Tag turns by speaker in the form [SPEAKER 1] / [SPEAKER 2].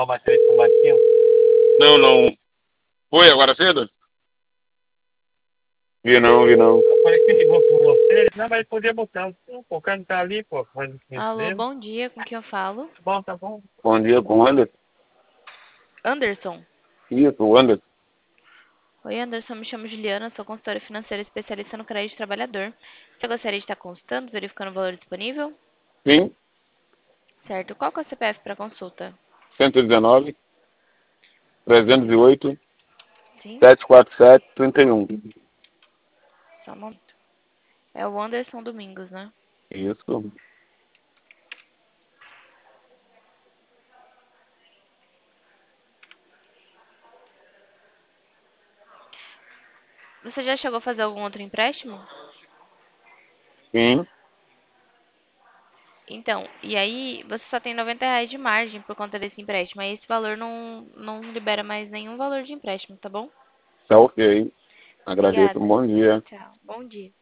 [SPEAKER 1] Não, não. Foi agora cedo? Vi não, vi não.
[SPEAKER 2] Eu falei que ligou com você. Não, mas podia botar. Pô, o cara tá ali, pô, fazendo o cliente
[SPEAKER 3] Alô,
[SPEAKER 2] dele.
[SPEAKER 3] bom dia, com quem eu falo?
[SPEAKER 2] Tá bom, tá bom.
[SPEAKER 1] Bom dia, com o Anderson.
[SPEAKER 3] Anderson.
[SPEAKER 1] Isso, o Anderson.
[SPEAKER 3] Oi, Anderson, me chamo Juliana, sou consultora financeira especialista no crédito trabalhador. Você gostaria de estar consultando, verificando o valor disponível?
[SPEAKER 1] Sim,
[SPEAKER 3] Certo. Qual que é o CPF para consulta?
[SPEAKER 1] 119, 308,
[SPEAKER 3] Sim,
[SPEAKER 1] 747, 31.
[SPEAKER 3] só um momento. É o Anderson Domingos, né?
[SPEAKER 1] Isso.
[SPEAKER 3] Você já chegou a fazer algum outro empréstimo?
[SPEAKER 1] Sim,
[SPEAKER 3] Então, e aí você só tem R$ 90 de margem por conta desse empréstimo. Aí esse valor não libera mais nenhum valor de empréstimo, tá bom?
[SPEAKER 1] tá ok. Agradeço,
[SPEAKER 3] Obrigada.
[SPEAKER 1] um bom dia.
[SPEAKER 3] Tchau. Bom dia.